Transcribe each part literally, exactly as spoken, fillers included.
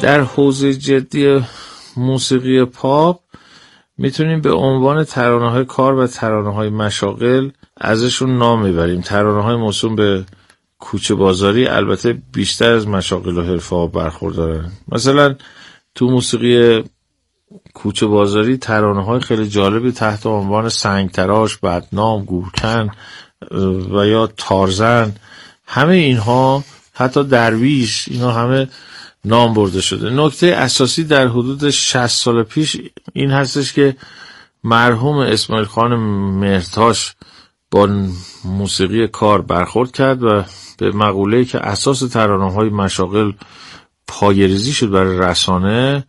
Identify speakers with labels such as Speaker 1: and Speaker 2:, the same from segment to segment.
Speaker 1: در حوزه جدی موسیقی پاپ میتونیم به عنوان ترانه‌های کار و ترانه‌های مشاغل ازشون نام میبریم. ترانه‌های موسوم به کوچه بازاری البته بیشتر از مشاغل و حرفه‌ها برخوردارن. مثلا تو موسیقی کوچه بازاری ترانه‌های خیلی جالبی تحت عنوان سنگ تراش، بدنام، گورکن و یا تارزن، همه اینها، حتی درویش، اینا همه نام برده شده. نکته اساسی در حدود شصت سال پیش این هستش که مرحوم اسماعیل خان مهرتاش با موسیقی کار برخورد کرد و به مقوله‌ای که اساس ترانه‌های مشاغل پایه‌ریزی شد برای رسانه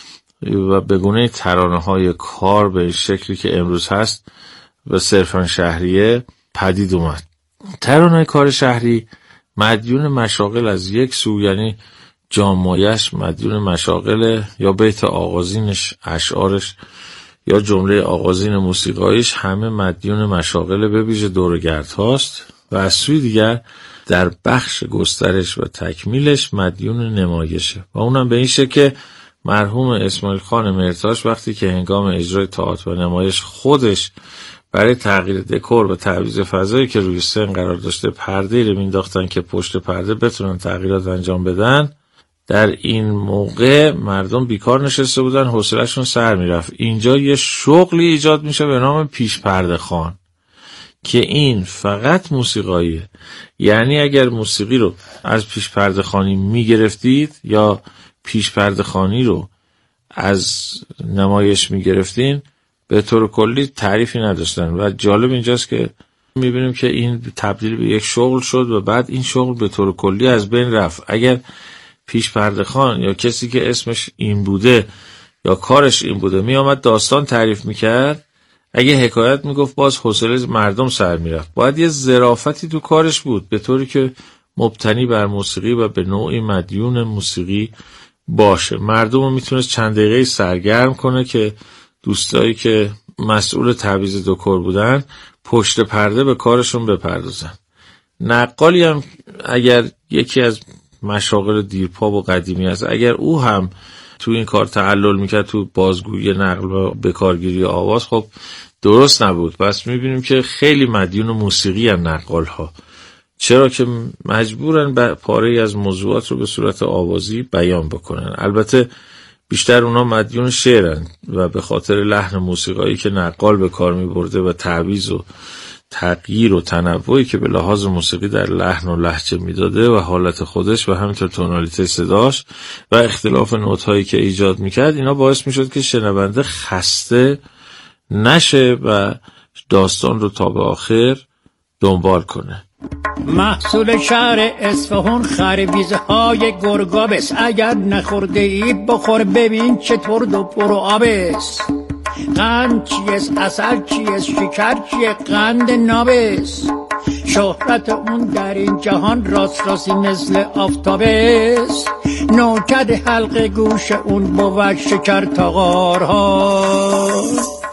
Speaker 1: و به گونه ترانه‌های کار به شکلی که امروز هست و صرفاً شهریه پدید اومد. ترانه‌های کار شهری مدیون مشاغل از یک سو، یعنی جامایش مدیون مشاغل یا بیت آغازینش، اشعارش یا جمله آغازین موسیقایش همه مدیون مشاغل به ویژه دورگرد هاست و از سوی دیگر در بخش گسترش و تکمیلش مدیون نمایشه و اونم به این شکل که مرحوم اسماعیل خان مهرتاش وقتی که هنگام اجرای تئاتر و نمایش خودش برای تغییر دکور و تعویض فضایی که روی سن قرار داشته پرده‌ای رو مینداختن که پشت پرده بتونن تغییرات انجام بدن، در این موقع مردم بیکار نشسته بودن، حوصله‌شون سر میرفت. اینجا یه شغلی ایجاد میشه به نام پیش پرده خوان که این فقط موسیقاییه. یعنی اگر موسیقی رو از پیش پرده خوانی میگرفتید یا پیش پرده خوانی رو از نمایش میگرفتین، به طور کلی تعریفی نداشتن. و جالب اینجاست که میبینیم که این تبدیل به یک شغل شد و بعد این شغل به طور کلی از بین رفت. اگر پیش پرده خوان یا کسی که اسمش این بوده یا کارش این بوده می آمد داستان تعریف میکرد، اگه حکایت میگفت باز حوصله مردم سر میرفت. باید یه ظرافتی تو کارش بود به طوری که مبتنی بر موسیقی و به نوعی مدیون موسیقی باشه. مردم رو میتونست چند دقیقه سرگرم کنه که دوستایی که مسئول تعویض دکور بودن پشت پرده به کارشون بپردازن. نقالی هم اگر یکی از مشاغل دیرپا و قدیمی است، اگر او هم تو این کار تعلل میکرد، تو بازگویی نقل و بکارگیری آواز، خب درست نبود. بس میبینیم که خیلی مدیون موسیقی هم نقال ها، چرا که مجبورن پاره از موضوعات رو به صورت آوازی بیان بکنن. البته بیشتر اونا مدیون شعرن و به خاطر لحن موسیقایی که نقال به کار میبرده و تعویض و تغییر و تنوعی که به لحاظ موسیقی در لحن و لهجه میداده و حالت خودش و همینطور تونالیته صداش و اختلاف نوت‌هایی که ایجاد میکرد، اینا باعث میشد که شنونده خسته نشه و داستان رو تا به آخر دنبال کنه.
Speaker 2: محصول شهر اصفهان خربیزهای گرگابست، اگر نخورده ای بخور ببین چطور دو پرو آبست. قند چیست، عسل چیست، شکر چیه، قند نابست. شهرت اون در این جهان راست راستی مثل آفتابست. نوکد حلق گوش اون بود شکر تاغارها.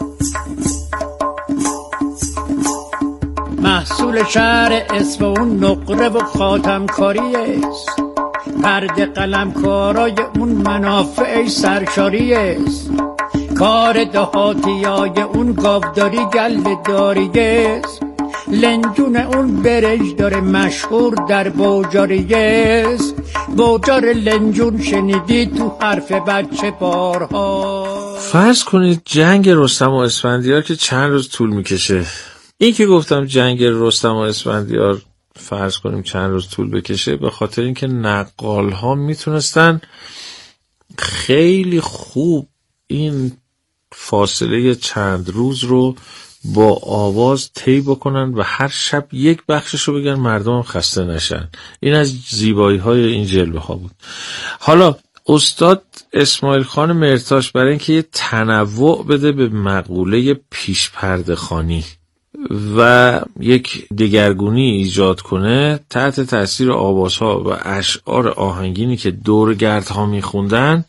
Speaker 2: محصول شهر اصفهان نقره و خاتم کاری است. پرده قلم کارای اون منافع سرشاری است. کار دهاتیای اون گاوداری گل داری است. لنجون اون برج داره مشهور در بوجاری است. بوجار لنجون شنیدی تو حرف بچه بارها.
Speaker 1: فرض کنید جنگ رستم و اسفندیار که چند روز طول میکشه. این که گفتم جنگ رستم و اسفندیار فرض کنیم چند روز طول بکشه، به خاطر اینکه نقال ها میتونستن خیلی خوب این فاصله چند روز رو با آواز طی بکنن و هر شب یک بخشش رو بگن مردم خسته نشن. این از زیبایی های این جلوه ها بود. حالا استاد اسماعیل خان مهرتاش برای اینکه یه تنوع بده به مقوله پیش پرده خوانی و یک دگرگونی ایجاد کنه، تحت تاثیر آوازها و اشعار آهنگینی که دورگردها میخوندن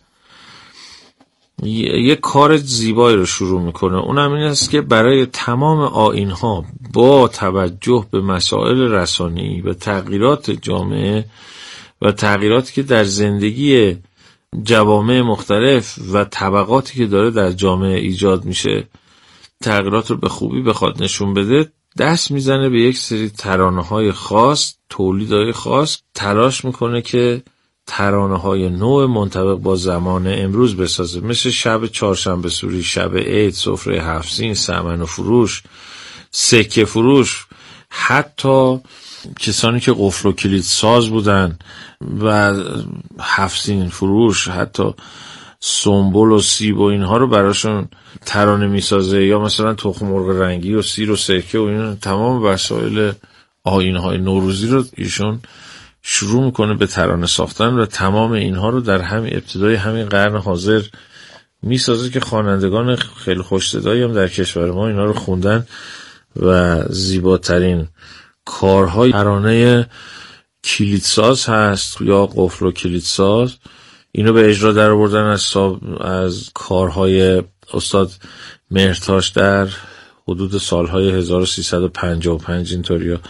Speaker 1: یک کار زیبایی رو شروع میکنه. اونم این است که برای تمام آیین‌ها با توجه به مسائل رسانه‌ای و تغییرات جامعه و تغییراتی که در زندگی جوامع مختلف و طبقاتی که داره در جامعه ایجاد میشه تغییرات رو به خوبی بخواد نشون بده، دست میزنه به یک سری ترانه‌های خاص، تولیدهای خاص، تلاش میکنه که ترانه‌های نو منطبق با زمان امروز بسازه، مثل شب چهارشنبه سوری، شب عید، سفره هفت سین، سمن و فروش، سکه فروش. حتی کسانی که قفل و کلید ساز بودن و هفت سین فروش، حتی سنبل و سیب و اینها رو براشون ترانه میسازه، یا مثلا تخم مرغ رنگی و سیر و سرکه و این تمام وسایل آیین‌های نوروزی رو ایشون شروع میکنه به ترانه ساختن و تمام اینها رو در همین ابتدای همین قرن حاضر میسازه که خوانندگان خیلی خوش صدایی هم در کشور ما اینا رو خوندن و زیباترین کارهای ترانه کلیدساز هست یا قفل و کلیدساز. اینو به اجرا در آوردن از از کارهای استاد مهرتاش در حدود سالهای هزار و سیصد و پنجاه و پنج اینطوریا،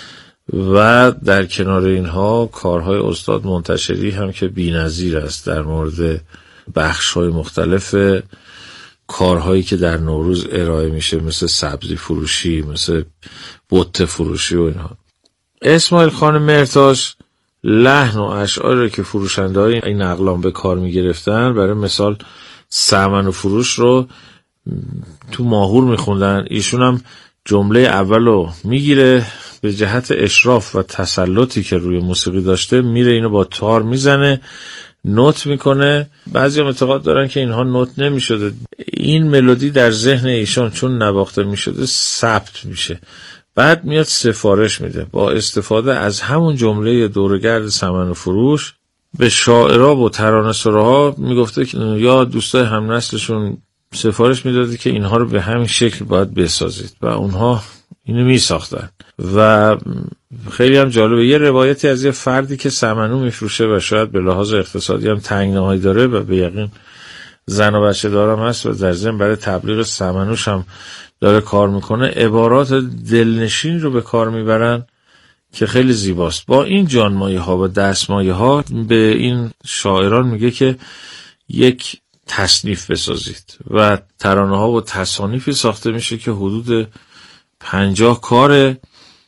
Speaker 1: و در کنار اینها کارهای استاد منتشری هم که بی‌نظیر است در مورد بخش‌های مختلف کارهایی که در نوروز ارائه میشه، مثل سبزی فروشی، مثل بوته فروشی و اینها. اسماعیل خان مهرتاش لحن و اشعاری که فروشنده های این اقلام به کار میگرفتن، برای مثال سمن و فروش رو تو ماهور میخوندن، ایشون هم جمله اولو میگیره، به جهت اشراف و تسلطی که روی موسیقی داشته میره اینو با تار میزنه، نوت میکنه. بعضی هم اعتقاد دارن که اینها نوت نمیشده، این ملودی در ذهن ایشان چون نواخته میشده ثبت میشه، بعد میاد سفارش میده با استفاده از همون جمله دورگرد سمن و فروش به شاعرها و ترانه‌سراها میگفته که یا دوستای هم نسلشون سفارش میداده که اینها رو به همین شکل باید بسازید و اونها اینو میساختن. و خیلی هم جالبه یه روایتی از یه فردی که سمنو میفروشه و شاید به لحاظ اقتصادی هم تنگناهایی داره و به یقین زن و بچه دارم هست و در ضمن برای تبلیغ سمنوش هم داره کار میکنه، عبارات دلنشین رو به کار میبرن که خیلی زیباست. با این جانمایه ها و دستمایه ها به این شاعران میگه که یک تصنیف بسازید و ترانه ها و تصانیفی ساخته میشه که حدود پنجاه کاره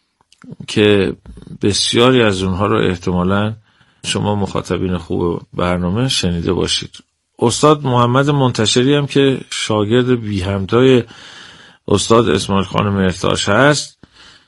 Speaker 1: که بسیاری از اونها رو احتمالاً شما مخاطبین خوب برنامه شنیده باشید. استاد محمد منتشری هم که شاگرد بی همتای استاد اسماعیل خان مهرتاش هست،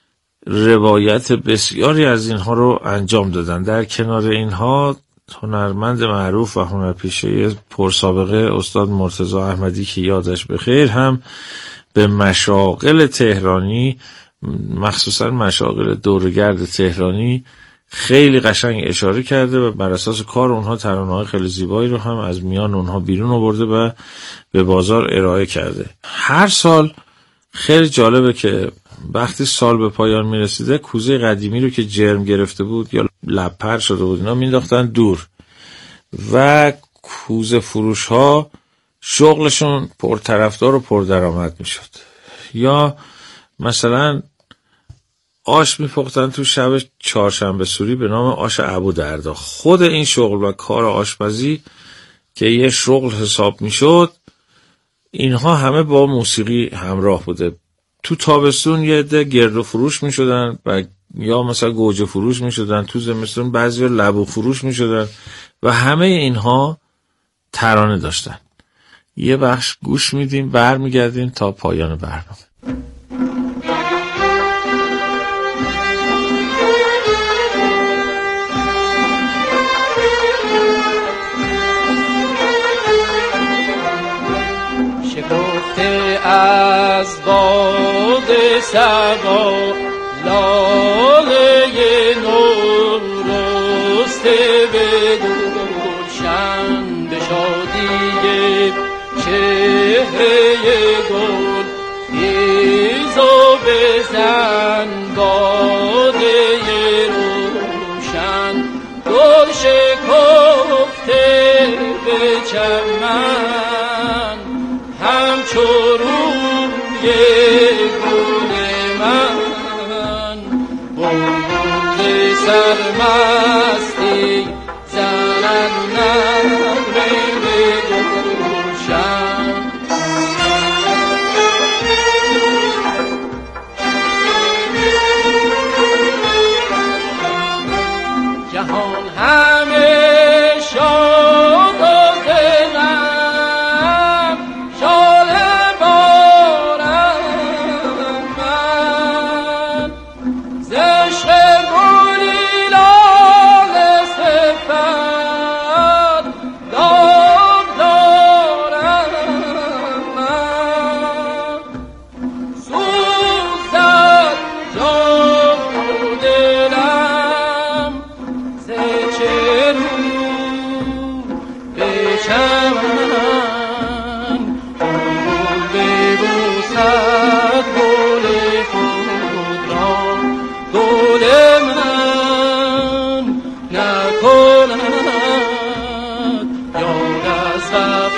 Speaker 1: روایت بسیاری از اینها رو انجام دادن. در کنار اینها هنرمند معروف و هنرپیشه پرسابقه استاد مرتضی احمدی که یادش بخیر هم به مشاغل تهرانی، مخصوصا مشاغل دورگرد تهرانی، خیلی قشنگ اشاره کرده و بر اساس کار اونها ترانه‌های خیلی زیبایی رو هم از میان اونها بیرون آورده و به بازار ارائه کرده. هر سال خیلی جالبه که وقتی سال به پایان میرسیده کوزه قدیمی رو که جرم گرفته بود یا لپر شده بود اینا مینداختن دور و کوزه فروش ها شغلشون پرطرفدار و پردرآمد میشد. یا مثلا آش میپختن تو شب چهارشنبه سوری به نام آش ابو دردا. خود این شغل و کار آشپزی که یه شغل حساب میشد، اینها همه با موسیقی همراه بوده. تو تابستون یه عده گردو فروش میشدن و یا مثلا گوجه فروش میشدن، تو زمستون بعضی لبو فروش میشدن و همه اینها ترانه داشتن. یه بخش گوش میدیم، برمیگردیم تا پایان برنامه.
Speaker 3: از باد سبا لاله نو رسته به گلشن، به شادی چهره گل خیز و بزن باده روشن، گل شکفته به چمن همچو روی گل من، بلبل سرمستی زنن نغمه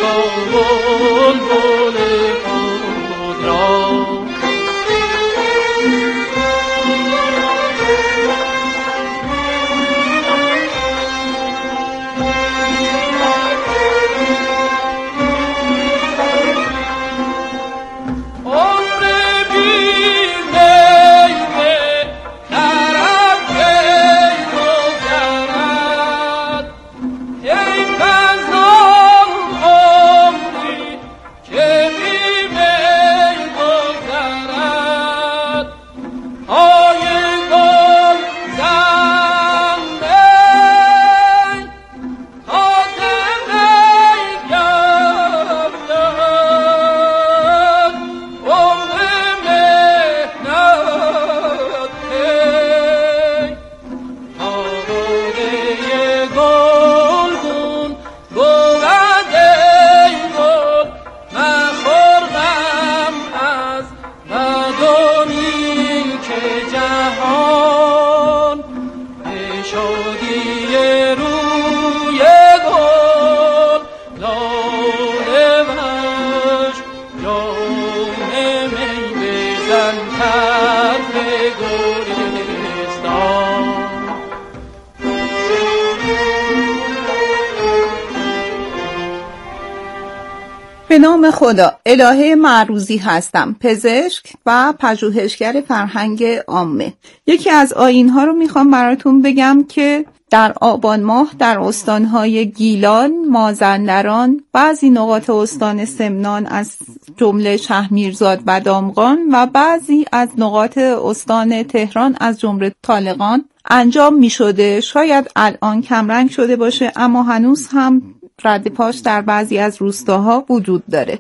Speaker 4: به نام خدا. الهه معروضی هستم، پزشک و پژوهشگر فرهنگ عامه. یکی از آیین‌ها رو میخوام براتون بگم که در آبان ماه در استانهای گیلان، مازندران، بعضی نقاط استان سمنان از جمله شهرمیرزاد و دامغان و بعضی از نقاط استان تهران از جمله طالقان انجام میشده. شاید الان کمرنگ شده باشه، اما هنوز هم رد پاش در بعضی از روستاها وجود داره،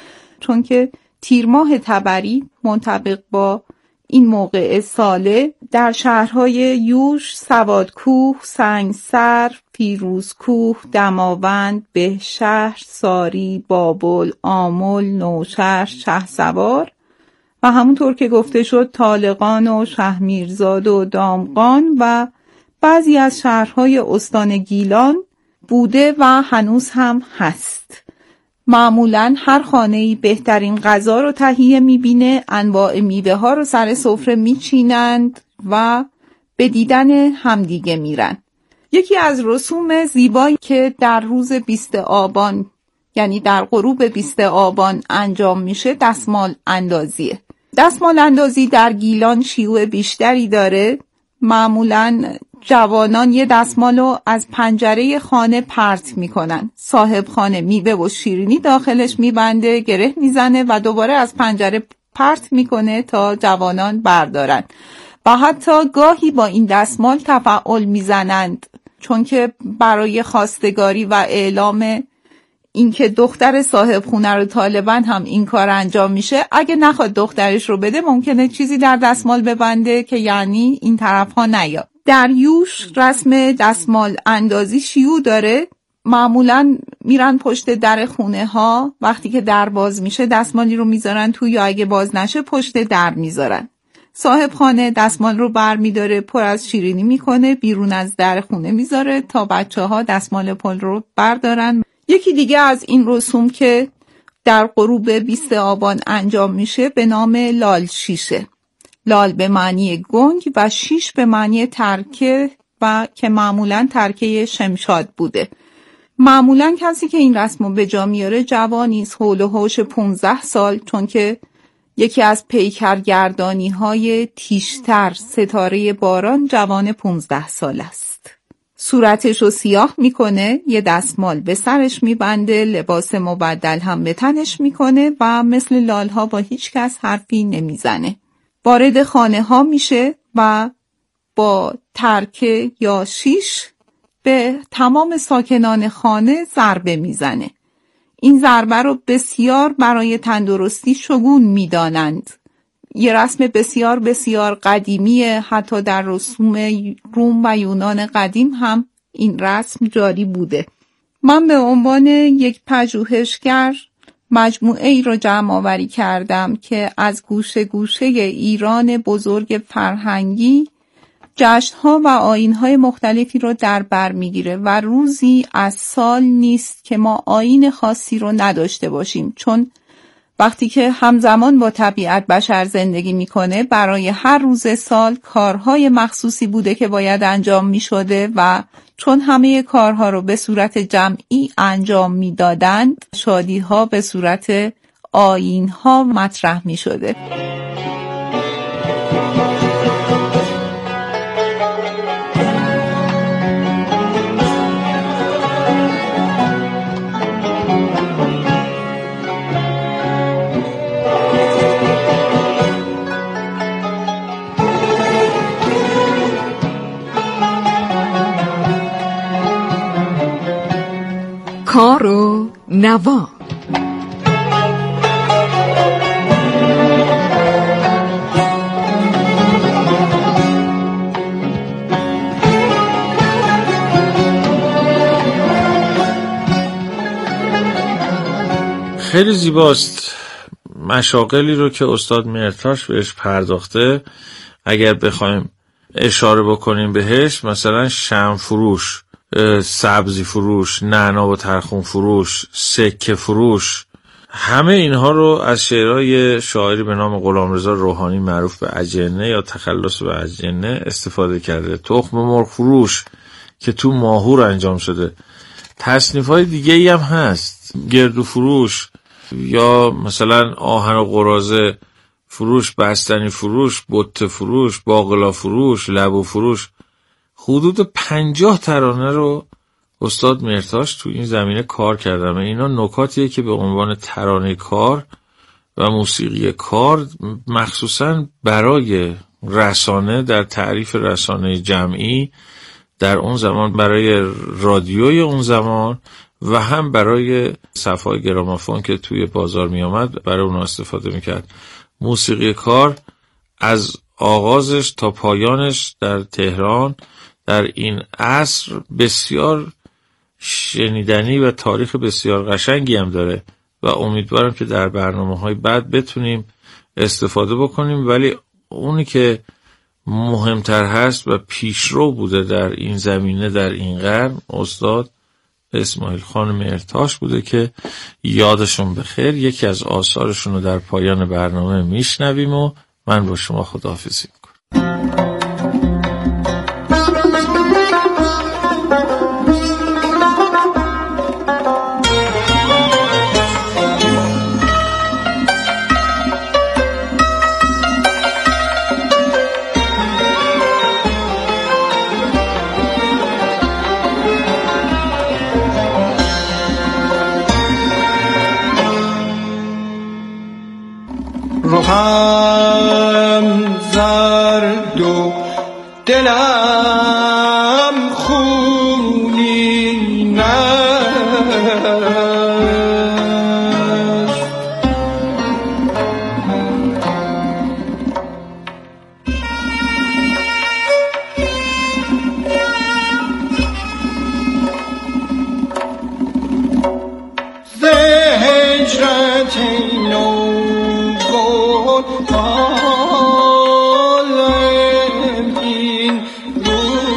Speaker 4: چون که تیر ماه تبری منطبق با این موقع ساله در شهرهای یوش، سوادکوه، سنگسر، پیروزکوه، دماوند، بهشهر، ساری، بابل، آمل، نوشهر، شهسوار و همونطور که گفته شد طالقان و شهرمیرزاد و دامغان و بعضی از شهرهای استان گیلان بوده و هنوز هم هست. معمولاً هر خانه‌ای بهترین غذا رو تهیه می‌بینه، انواع میوه ها رو سر سفره می‌چینند و به دیدن همدیگه میرن. یکی از رسوم زیبایی که در روز بیست آبان، یعنی در غروب بیست آبان انجام میشه، دستمال اندازیه. دستمال اندازی در گیلان شیوع بیشتری داره. معمولاً جوانان یه دستمالو از پنجره خانه پرت میکنن. صاحب خانه میوه و شیرینی داخلش میبنده، گره میزنه و دوباره از پنجره پرت میکنه تا جوانان بردارن. و حتی گاهی با این دستمال تفاعل میزنند، چون که برای خواستگاری و اعلام اینکه دختر صاحب خونه رو طالبن هم این کار انجام میشه. اگه نخواد دخترش رو بده ممکنه چیزی در دستمال ببنده که یعنی این طرف ها نیاد. در یوش رسم دستمال اندازی شیوع داره. معمولاً میرن پشت در خونه ها، وقتی که در باز میشه دستمالی رو میذارن تو، یا اگه باز نشه پشت در میذارن. صاحب خانه دستمال رو بر میداره، پر از شیرینی میکنه، بیرون از در خونه میذاره تا بچه ها دستمال پل رو بردارن. یکی دیگه از این رسوم که در غروب بیست آبان انجام میشه به نام لال شیشه. لال به معنی گنگ و شیش به معنی ترکه و که معمولاً ترکه شمشاد بوده. معمولاً کسی که این رسمو به جا میاره جوانی است، حول و حوش پانزده سال، چون که یکی از پیکرگردانی های تیشتر ستاره باران جوان پانزده سال است. صورتش رو سیاه میکنه، یه دستمال به سرش میبنده، لباس مبدل هم به تنش میکنه و مثل لالها با هیچ کس حرفی نمیزنه. وارد خانه ها میشه و با ترکه یا شیش به تمام ساکنان خانه ضربه میزنه. این ضربه رو بسیار برای تندرستی شگون میدانند. یه رسم بسیار بسیار قدیمیه، حتی در رسوم روم و یونان قدیم هم این رسم جاری بوده. من به عنوان یک پژوهشگر مجموعه ای رو جمع آوری کردم که از گوشه گوشه ایران بزرگ فرهنگی جشن‌ها و آیین‌های مختلفی رو در بر می‌گیره و روزی از سال نیست که ما آیین خاصی رو نداشته باشیم، چون وقتی که همزمان با طبیعت بشر زندگی میکنه برای هر روز سال کارهای مخصوصی بوده که باید انجام میشده و چون همه کارها رو به صورت جمعی انجام میدادند شادیها به صورت آیین‌ها مطرح میشده.
Speaker 5: کار و نوا.
Speaker 1: خیلی زیباست مشاغلی رو که استاد مهرتاش بهش پرداخته. اگر بخوایم اشاره بکنیم بهش، مثلا شمع فروش، سبزی فروش، نعنا و ترخون فروش، سکه فروش، همه اینها رو از شعرهای شاعری به نام غلامرضا روحانی معروف به اجنه یا تخلص به اجنه استفاده کرده. تخم مرغ فروش که تو ماهور انجام شده. تصنیف‌های دیگه‌ای هم هست، گردو فروش یا مثلا آهن و قراضه فروش، بستنی فروش، بت فروش، باقلا فروش، لبو فروش. حدود پنجاه ترانه رو استاد مهرتاش تو این زمینه کار کردن. اینا نکاتیه که به عنوان ترانه کار و موسیقی کار مخصوصاً برای رسانه، در تعریف رسانه جمعی در اون زمان، برای رادیوی اون زمان و هم برای صفحه‌های گرامافون که توی بازار می آمد برای اون استفاده میکرد. موسیقی کار از آغازش تا پایانش در تهران در این عصر بسیار شنیدنی و تاریخ بسیار قشنگی هم داره و امیدوارم که در برنامه‌های بعد بتونیم استفاده بکنیم. ولی اونی که مهمتر هست و پیشرو بوده در این زمینه در این قرن استاد اسماعیل خان مهرتاش بوده که یادشون بخیر. یکی از آثارشون رو در پایان برنامه میشنویم و من با شما خداحافظی میکنم.
Speaker 6: روحم زرد و دلم خونین است. ز هجرت نو عالم این روز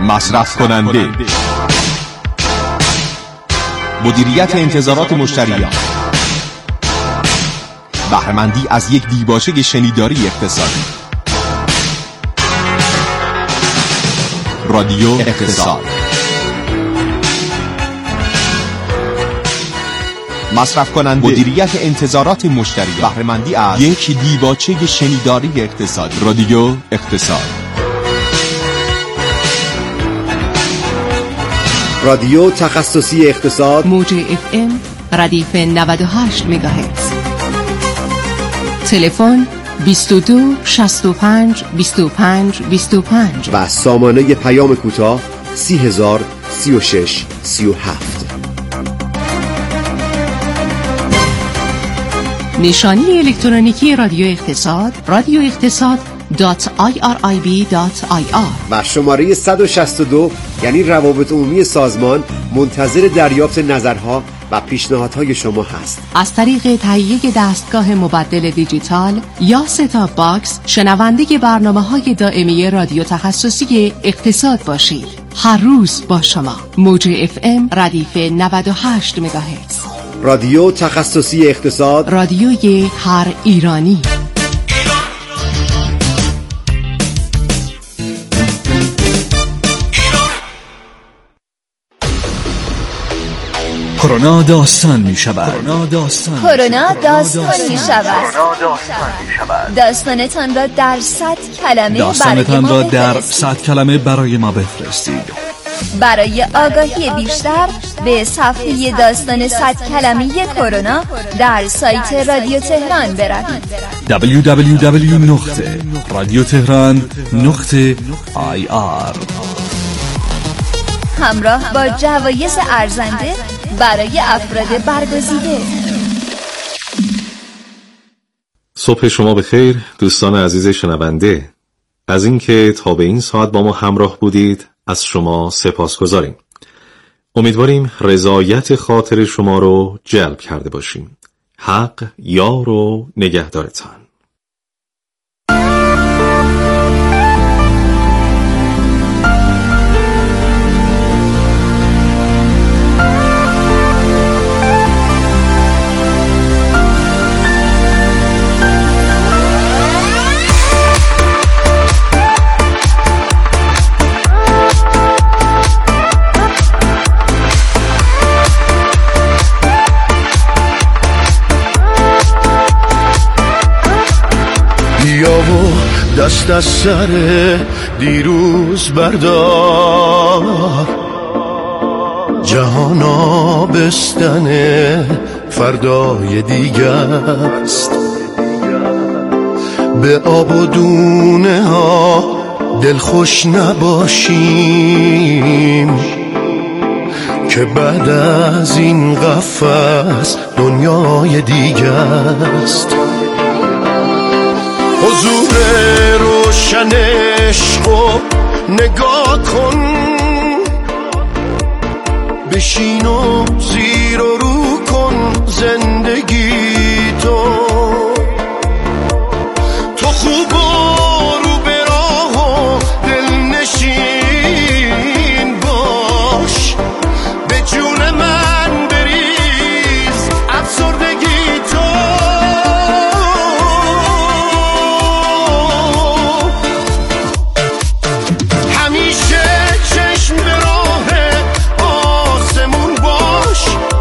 Speaker 7: مصرف کننده، مدیریت انتظارات مشتریان، بهره‌مندی از یک دیباچه شنیداری اقتصادی. رادیو اقتصاد. مصرف کننده، مدیریت انتظارات مشتریان، بهره‌مندی از یک دیباچه شنیداری اقتصادی. رادیو اقتصاد.
Speaker 8: رادیو تخصصی اقتصاد،
Speaker 9: موج اف ام ردیف نود و هشت مگاهرتز. تلفن بیست و دو شصت و پنج بیست و پنج بیست و پنج
Speaker 8: و سامانه پیام کوتاه سی هزار سی و شش سی و هفت.
Speaker 9: نشانی الکترونیکی رادیو اقتصاد رادیو اقتصاد دات آی آر آی بی دات آی آر
Speaker 8: و شماره صد و شصت و دو یعنی روابط عمومی سازمان منتظر دریافت نظرها و پیشنهادهای شما هست.
Speaker 9: از طریق تهیه دستگاه مبدل دیجیتال یا ستاپ باکس شنونده برنامه‌های دائمی رادیو تخصصی اقتصاد باشید. هر روز با شما. موج اف ام ردیف نود و هشت مگاهرتز.
Speaker 8: رادیو تخصصی اقتصاد،
Speaker 9: رادیوی هر ایرانی.
Speaker 10: کرونا داستان می شود.
Speaker 11: کرونا داستان می شود. داستانتان را در صد کلمه
Speaker 10: داستانتان را در صد کلمه برای ما بفرستید.
Speaker 11: برای آگاهی بیشتر به صفحه داستان صد کلمه کرونا در سایت رادیو تهران بروید.
Speaker 10: دبلیو دبلیو دبلیو نقطه رادیو تهران نقطه آی آر.
Speaker 11: همراه با جوایز ارزنده برای افراد برگزیده.
Speaker 12: صبح شما بخیر دوستان عزیز شنونده. از اینکه تا به این ساعت با ما همراه بودید از شما سپاسگزاریم. امیدواریم رضایت خاطر شما رو جلب کرده باشیم. حق یار و نگهدارتان.
Speaker 6: بیا و دست از سر دیروز بردار، جهان آبستن فردای دیگه است. به آب و دونه ها دلخوش نباشیم که بعد از این قفس دنیای دیگه است. حضور روشن عشقو نگاه کن، بشین و زیر و رو کن زندگی تو. تو خوب و رو به راه و دلنشین باش، به جون من بریز افسردگی تو. همیشه چشم به راه آسمون باش،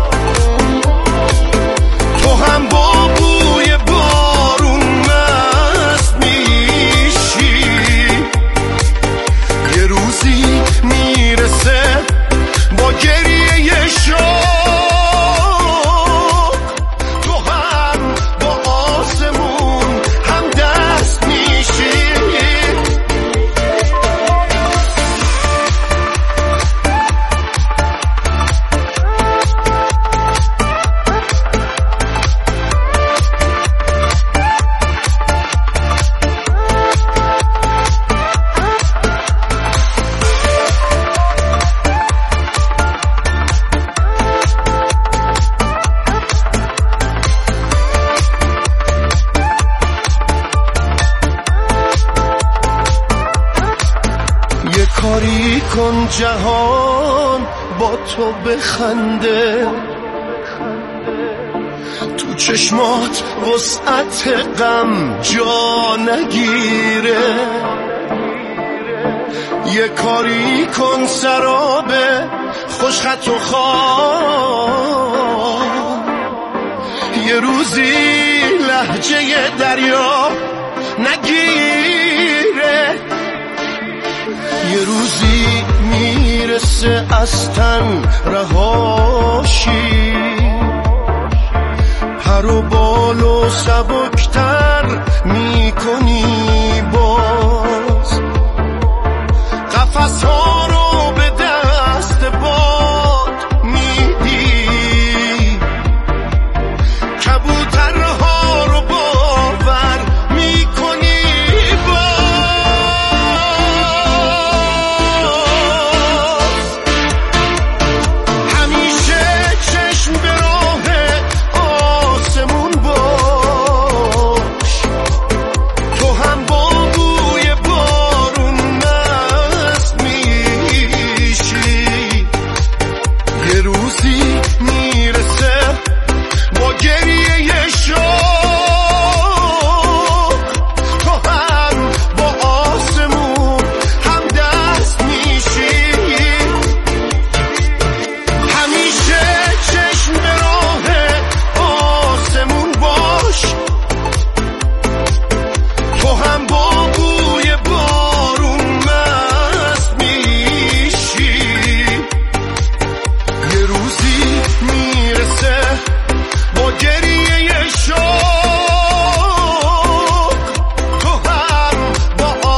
Speaker 6: کاری کن جهان با تو بخنده، تو چشمات وسعت غم جا نگیره. یه کاری کن سراب خوشخط و خواب، یه روزی لهجه دریا نگیره. یه روزی میرسه از تن رهاشی، پر و بال و سبکتر میکنی با